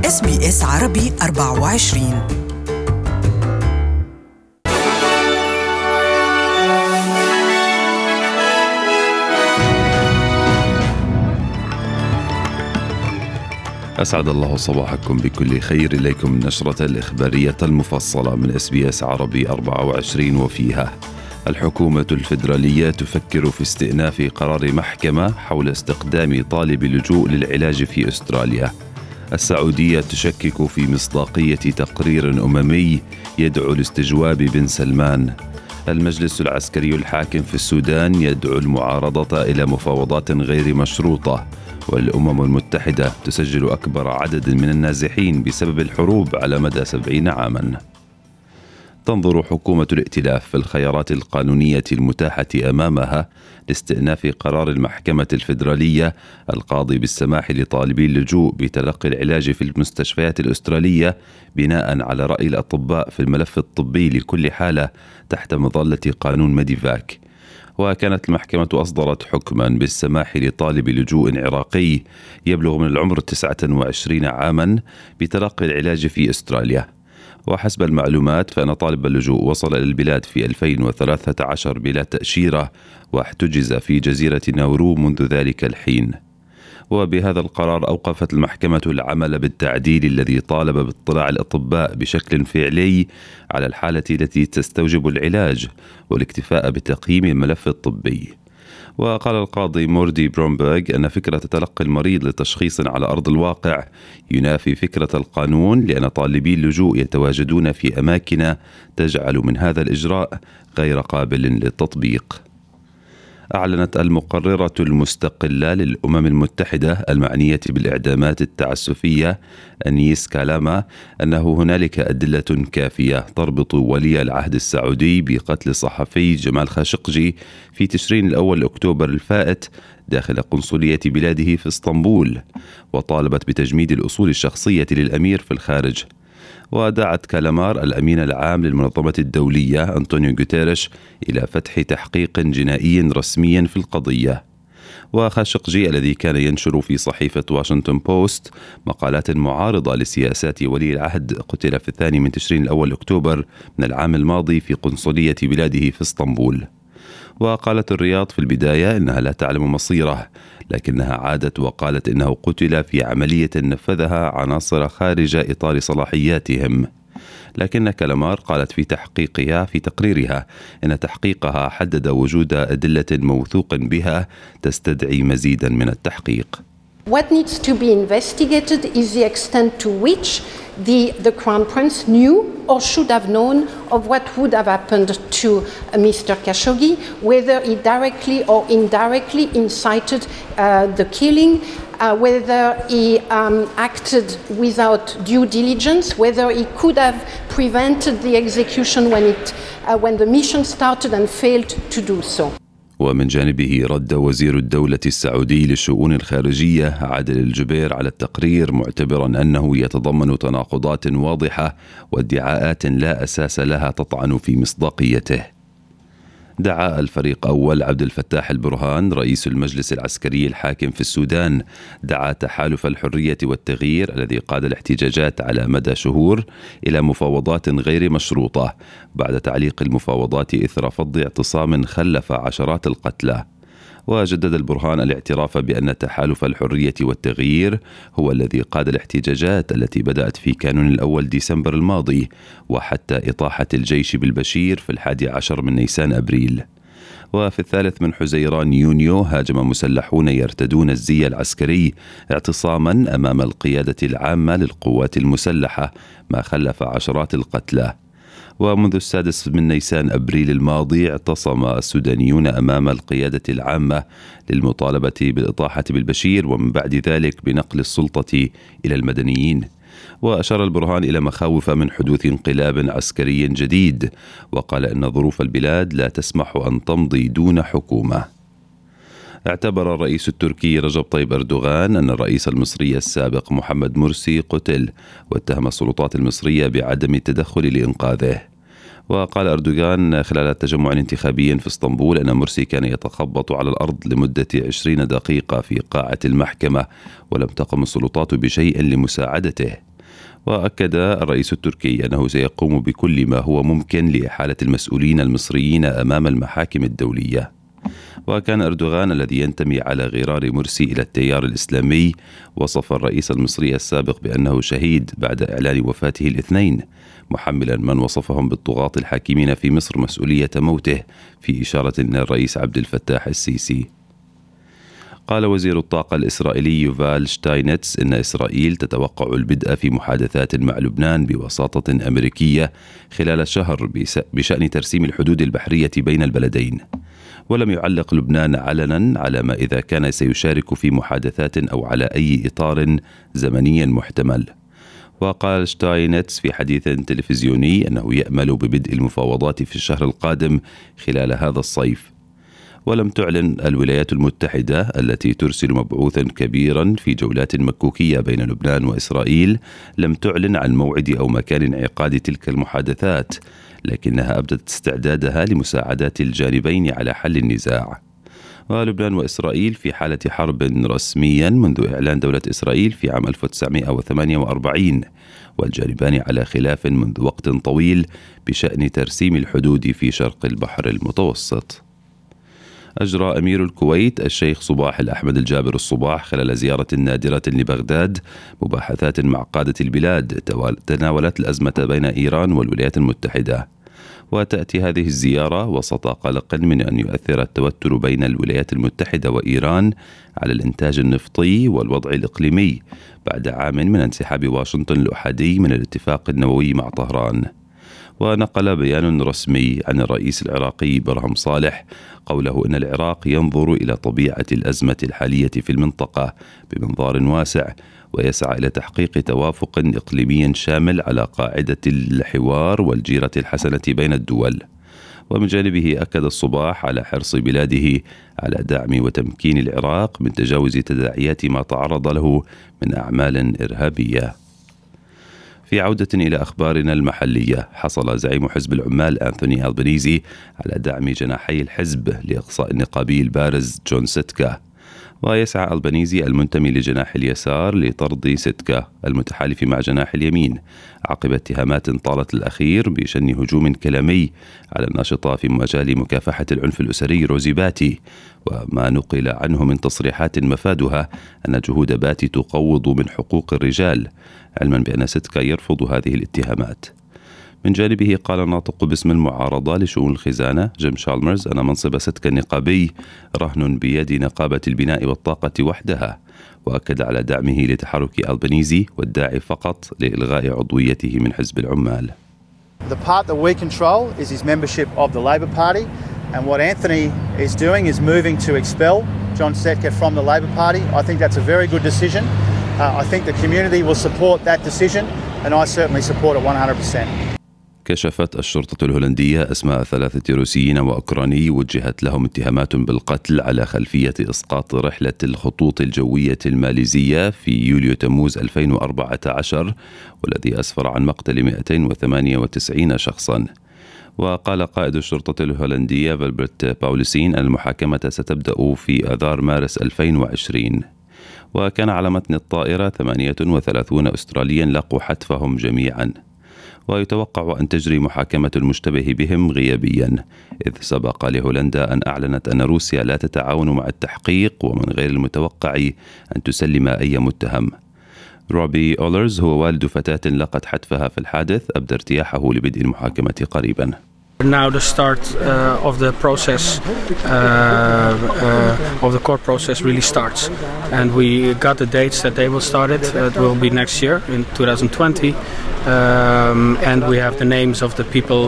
SBS عربي 24. أسعد الله صباحكم بكل خير. إليكم النشرة الإخبارية المفصلة من SBS عربي 24، وفيها: الحكومة الفيدرالية تفكر في استئناف قرار محكمة حول استقدام طالب لجوء للعلاج في أستراليا. السعودية تشكك في مصداقية تقرير أممي يدعو لاستجواب بن سلمان. المجلس العسكري الحاكم في السودان يدعو المعارضة إلى مفاوضات غير مشروطة. والأمم المتحدة تسجل أكبر عدد من النازحين بسبب الحروب على مدى 70 عاما. تنظر حكومة الائتلاف في الخيارات القانونية المتاحة أمامها لاستئناف قرار المحكمة الفيدرالية القاضي بالسماح لطالبي اللجوء بتلقي العلاج في المستشفيات الأسترالية بناء على رأي الأطباء في الملف الطبي لكل حالة تحت مظلة قانون ميديفاك. وكانت المحكمة أصدرت حكما بالسماح لطالب لجوء عراقي يبلغ من العمر 29 عاما بتلقي العلاج في أستراليا. وحسب المعلومات فإن طالب اللجوء وصل إلى البلاد في 2013 بلا تأشيرة، واحتجز في جزيرة ناورو منذ ذلك الحين. وبهذا القرار أوقفت المحكمة العمل بالتعديل الذي طالب باطلاع الأطباء بشكل فعلي على الحالة التي تستوجب العلاج والاكتفاء بتقييم الملف الطبي. وقال القاضي موردي برومبرغ أن فكرة تلقي المريض لتشخيص على أرض الواقع ينافي فكرة القانون، لأن طالبي اللجوء يتواجدون في أماكن تجعل من هذا الإجراء غير قابل للتطبيق. أعلنت المقررة المستقلة للأمم المتحدة المعنية بالإعدامات التعسفية أنيس كالاما أنه هنالك أدلة كافية تربط ولي العهد السعودي بقتل الصحفي جمال خاشقجي في تشرين الأول أكتوبر الفائت داخل قنصلية بلاده في اسطنبول، وطالبت بتجميد الأصول الشخصية للأمير في الخارج. ودعت كالامار الأمين العام للمنظمة الدولية أنطونيو غوتيريش إلى فتح تحقيق جنائي رسمي في القضية. وخاشقجي الذي كان ينشر في صحيفة واشنطن بوست مقالات معارضة لسياسات ولي العهد قتل في 2 تشرين الأول أكتوبر من العام الماضي في قنصلية بلاده في اسطنبول. وقالت الرياض في البداية إنها لا تعلم مصيره، لكنها عادت وقالت إنه قتل في عملية نفذها عناصر خارج إطار صلاحياتهم. لكن كالامار قالت في تقريرها إن تحقيقها حدد وجود أدلة موثوق بها تستدعي مزيدا من التحقيق. What needs to be investigated is the extent to which the Crown Prince knew or should have known of what would have happened to Mr. Khashoggi, whether he directly or indirectly incited the killing, whether he acted without due diligence, whether he could have prevented the execution when the mission started and failed to do so. ومن جانبه رد وزير الدولة السعودي للشؤون الخارجية عادل الجبير على التقرير، معتبرا أنه يتضمن تناقضات واضحة وادعاءات لا أساس لها تطعن في مصداقيته. دعا الفريق أول عبد الفتاح البرهان رئيس المجلس العسكري الحاكم في السودان تحالف الحرية والتغيير الذي قاد الاحتجاجات على مدى شهور إلى مفاوضات غير مشروطة بعد تعليق المفاوضات إثر فض اعتصام خلف عشرات القتلى. وجدد البرهان الاعتراف بأن تحالف الحرية والتغيير هو الذي قاد الاحتجاجات التي بدأت في كانون الأول ديسمبر الماضي وحتى إطاحة الجيش بالبشير في 11 من نيسان أبريل. وفي 3 من حزيران يونيو هاجم مسلحون يرتدون الزي العسكري اعتصاما أمام القيادة العامة للقوات المسلحة، ما خلف عشرات القتلى. ومنذ 6 من نيسان أبريل الماضي اعتصم السودانيون أمام القيادة العامة للمطالبة بالإطاحة بالبشير، ومن بعد ذلك بنقل السلطة إلى المدنيين. وأشار البرهان إلى مخاوف من حدوث انقلاب عسكري جديد، وقال إن ظروف البلاد لا تسمح أن تمضي دون حكومة. اعتبر الرئيس التركي رجب طيب أردوغان أن الرئيس المصري السابق محمد مرسي قتل، واتهم السلطات المصرية بعدم التدخل لإنقاذه. وقال أردوغان خلال تجمع انتخابي في اسطنبول أن مرسي كان يتخبط على الأرض لمدة 20 دقيقة في قاعة المحكمة، ولم تقم السلطات بشيء لمساعدته. وأكد الرئيس التركي أنه سيقوم بكل ما هو ممكن لإحالة المسؤولين المصريين أمام المحاكم الدولية. وكان أردوغان الذي ينتمي على غرار مرسي إلى التيار الإسلامي وصف الرئيس المصري السابق بأنه شهيد بعد إعلان وفاته الاثنين، محملا من وصفهم بالطغاة الحاكمين في مصر مسؤولية موته، في إشارة إلى الرئيس عبد الفتاح السيسي. قال وزير الطاقة الإسرائيلي يوفال شتاينتس إن إسرائيل تتوقع البدء في محادثات مع لبنان بوساطة أمريكية خلال شهر بشأن ترسيم الحدود البحرية بين البلدين. ولم يعلق لبنان علنا على ما إذا كان سيشارك في محادثات أو على أي إطار زمني محتمل. وقال شتاينتس في حديث تلفزيوني أنه يأمل ببدء المفاوضات في الشهر القادم خلال هذا الصيف. ولم تعلن الولايات المتحدة التي ترسل مبعوثا كبيرا في جولات مكوكية بين لبنان وإسرائيل لم تعلن عن موعد أو مكان انعقاد تلك المحادثات، لكنها أبدت استعدادها لمساعدة الجانبين على حل النزاع. ولبنان وإسرائيل في حالة حرب رسميا منذ إعلان دولة إسرائيل في عام 1948، والجانبان على خلاف منذ وقت طويل بشأن ترسيم الحدود في شرق البحر المتوسط. أجرى أمير الكويت الشيخ صباح الأحمد الجابر الصباح خلال زيارة نادرة لبغداد مباحثات مع قادة البلاد تناولت الأزمة بين إيران والولايات المتحدة. وتأتي هذه الزيارة وسط قلق من أن يؤثر التوتر بين الولايات المتحدة وإيران على الإنتاج النفطي والوضع الإقليمي بعد عام من انسحاب واشنطن الأحادي من الاتفاق النووي مع طهران. ونقل بيان رسمي عن الرئيس العراقي برهم صالح قوله إن العراق ينظر إلى طبيعة الأزمة الحالية في المنطقة بمنظار واسع، ويسعى إلى تحقيق توافق إقليمي شامل على قاعدة الحوار والجيرة الحسنة بين الدول. ومن جانبه أكد الصباح على حرص بلاده على دعم وتمكين العراق من تجاوز تداعيات ما تعرض له من أعمال إرهابية. في عودة إلى أخبارنا المحلية، حصل زعيم حزب العمال أنثوني ألبانيزي على دعم جناحي الحزب لإقصاء النقابي البارز جون سيتكا. ويسعى ألبانيزي المنتمي لجناح اليسار لطرد سيتكا المتحالف مع جناح اليمين عقب اتهامات طالت الأخير بشن هجوم كلامي على الناشطة في مجال مكافحة العنف الأسري روزي باتي، وما نقل عنه من تصريحات مفادها أن جهود باتي تقوض من حقوق الرجال، علما بأن سيتكا يرفض هذه الاتهامات. من جانبه قال الناطق باسم المعارضة لشؤون الخزانة جيم شالمرز أن منصب سيتكا النقابي رهن بيد نقابة البناء والطاقة وحدها، وأكد على دعمه لتحرك ألبانيزي والداعي فقط لإلغاء عضويته من حزب العمال. The part that we control is his membership of the Labor Party, and what Anthony is doing is moving to expel John Setka from the Labor Party. I think that's a very good decision. I think the community will support that decision, and I certainly support it 100%. كشفت الشرطة الهولندية أسماء 3 روسيين وأوكراني وجهت لهم اتهامات بالقتل على خلفية إسقاط رحلة الخطوط الجوية الماليزية في يوليو تموز 2014، والذي أسفر عن مقتل 298 شخصا. وقال قائد الشرطة الهولندية فالبرت باولسين أن المحاكمة ستبدأ في آذار مارس 2020. وكان على متن الطائرة 38 أستراليا لقوا حتفهم جميعا. ويتوقع أن تجري محاكمة المشتبه بهم غيابيا، إذ سبق لهولندا أن أعلنت أن روسيا لا تتعاون مع التحقيق، ومن غير المتوقع أن تسلم أي متهم. روبي أولرز هو والد فتاة لقت حتفها في الحادث أبدى ارتياحه لبدء المحاكمة قريبا. Now the start of the process of the court process really starts, and we got the dates that they will start it. It will be next year in 2020, and we have the names of the people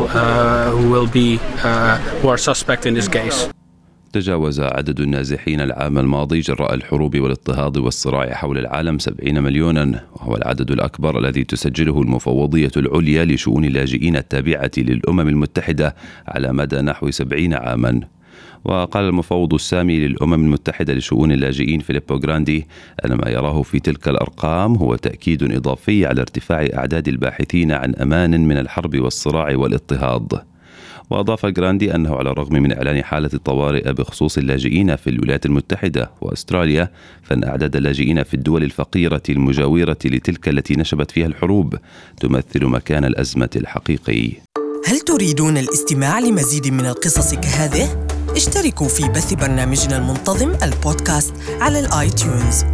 who are suspect in this case. تجاوز عدد النازحين العام الماضي جراء الحروب والاضطهاد والصراع حول العالم 70 مليونا، وهو العدد الأكبر الذي تسجله المفوضية العليا لشؤون اللاجئين التابعة للأمم المتحدة على مدى نحو 70 عاما. وقال المفوض السامي للأمم المتحدة لشؤون اللاجئين فيليبو غراندي أن ما يراه في تلك الأرقام هو تأكيد إضافي على ارتفاع أعداد الباحثين عن أمان من الحرب والصراع والاضطهاد. وأضاف جراندي أنه على الرغم من إعلان حالة الطوارئ بخصوص اللاجئين في الولايات المتحدة وأستراليا، فإن أعداد اللاجئين في الدول الفقيرة المجاورة لتلك التي نشبت فيها الحروب تمثل مكان الأزمة الحقيقي. هل تريدون الاستماع لمزيد من القصص كهذه؟ اشتركوا في بث برنامجنا المنتظم البودكاست على الآيتيونز.